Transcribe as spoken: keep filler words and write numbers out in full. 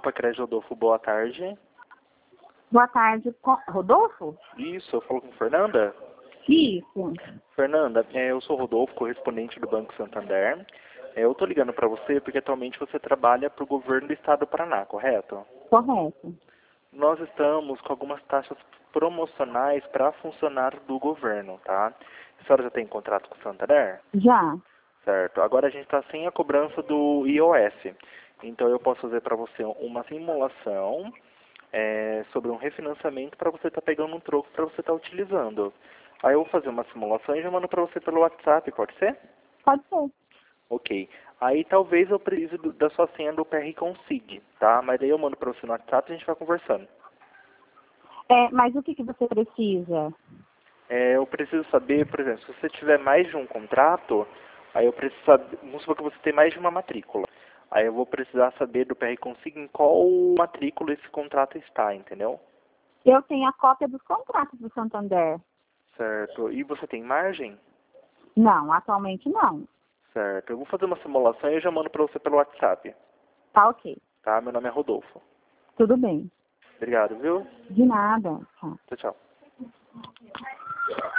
Opa, Crédito Rodolfo, boa tarde. Boa tarde, Co- Rodolfo? Isso, eu falo com Fernanda. Isso. Fernanda, é, eu sou Rodolfo, correspondente do Banco Santander. É, eu estou ligando para você porque atualmente você trabalha para o governo do estado do Paraná, correto? Correto. Nós estamos com algumas taxas promocionais para funcionário do governo, tá? A senhora já tem contrato com o Santander? Já. Certo. Agora a gente está sem a cobrança do I O S. Então eu posso fazer para você uma simulação é, sobre um refinanciamento para você estar pegando um troco para você estar utilizando. Aí eu vou fazer uma simulação e já mando para você pelo WhatsApp, pode ser? Pode ser. Ok. Aí talvez eu precise do- da sua senha do P R Consig, tá? Mas daí eu mando para você no WhatsApp e a gente vai conversando. É, mas o que, que você precisa? É, eu preciso saber, por exemplo, se você tiver mais de um contrato, aí eu preciso saber, vamos supor que você tem mais de uma matrícula. Aí eu vou precisar saber do P R Consig em qual matrícula esse contrato está, entendeu? Eu tenho a cópia dos contratos do Santander. Certo. E você tem margem? Não, atualmente não. Certo. Eu vou fazer uma simulação e eu já mando para você pelo WhatsApp. Tá ok. Tá? Meu nome é Rodolfo. Tudo bem. Obrigado, viu? De nada. Tchau. Tchau, tchau.